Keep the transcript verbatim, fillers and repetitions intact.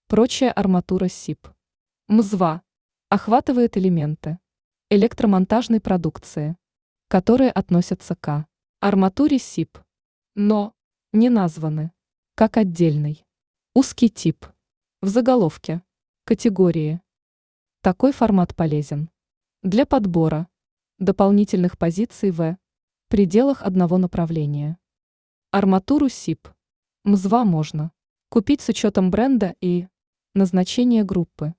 Прочая арматура СИП. МЗВА охватывает элементы электромонтажной продукции, которые относятся к арматуре СИП, но не названы как отдельный узкий тип в заголовке категории. Такой формат полезен для подбора дополнительных позиций в пределах одного направления. Арматуру СИП МЗВА можно купить с учетом бренда и назначения группы.